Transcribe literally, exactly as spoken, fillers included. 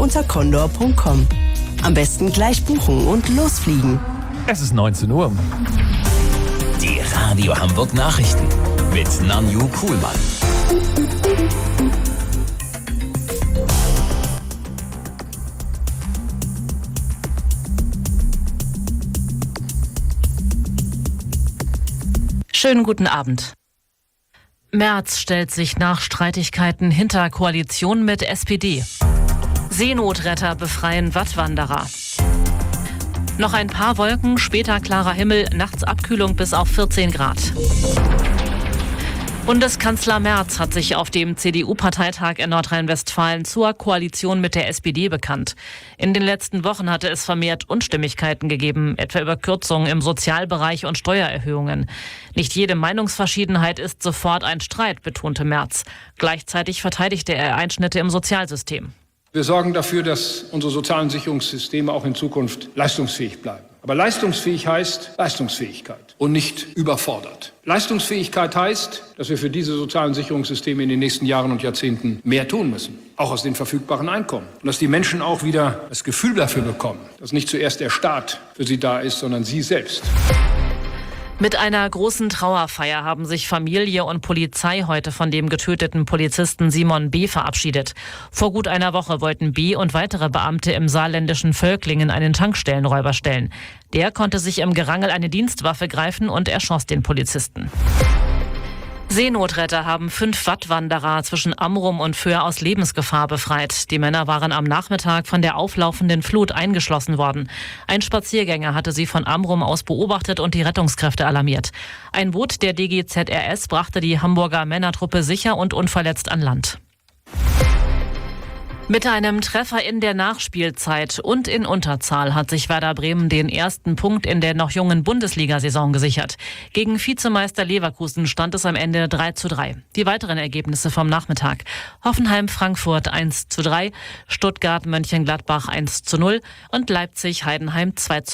unter condor punkt com. Am besten gleich buchen und losfliegen. Es ist neunzehn Uhr. Die Radio Hamburg Nachrichten mit Nanju Kuhlmann. Schönen guten Abend. Merz stellt sich nach Streitigkeiten hinter Koalition mit S P D. Seenotretter befreien Wattwanderer. Noch ein paar Wolken, später klarer Himmel, nachts Abkühlung bis auf vierzehn Grad. Bundeskanzler Merz hat sich auf dem C D U-Parteitag in Nordrhein-Westfalen zur Koalition mit der S P D bekannt. In den letzten Wochen hatte es vermehrt Unstimmigkeiten gegeben, etwa über Kürzungen im Sozialbereich und Steuererhöhungen. Nicht jede Meinungsverschiedenheit ist sofort ein Streit, betonte Merz. Gleichzeitig verteidigte er Einschnitte im Sozialsystem. Wir sorgen dafür, dass unsere sozialen Sicherungssysteme auch in Zukunft leistungsfähig bleiben. Aber leistungsfähig heißt Leistungsfähigkeit und nicht überfordert. Leistungsfähigkeit heißt, dass wir für diese sozialen Sicherungssysteme in den nächsten Jahren und Jahrzehnten mehr tun müssen, auch aus den verfügbaren Einkommen. Und dass die Menschen auch wieder das Gefühl dafür bekommen, dass nicht zuerst der Staat für sie da ist, sondern sie selbst. Mit einer großen Trauerfeier haben sich Familie und Polizei heute von dem getöteten Polizisten Simon B. verabschiedet. Vor gut einer Woche wollten B. und weitere Beamte im saarländischen Völklingen einen Tankstellenräuber stellen. Der konnte sich im Gerangel eine Dienstwaffe greifen und erschoss den Polizisten. Seenotretter haben fünf Wattwanderer zwischen Amrum und Föhr aus Lebensgefahr befreit. Die Männer waren am Nachmittag von der auflaufenden Flut eingeschlossen worden. Ein Spaziergänger hatte sie von Amrum aus beobachtet und die Rettungskräfte alarmiert. Ein Boot der D G Z R S brachte die Hamburger Männertruppe sicher und unverletzt an Land. Mit einem Treffer in der Nachspielzeit und in Unterzahl hat sich Werder Bremen den ersten Punkt in der noch jungen Bundesliga-Saison gesichert. Gegen Vizemeister Leverkusen stand es am Ende drei zu drei. Die weiteren Ergebnisse vom Nachmittag: Hoffenheim-Frankfurt eins zu drei, Stuttgart-Mönchengladbach eins zu null und Leipzig-Heidenheim zwei zu null.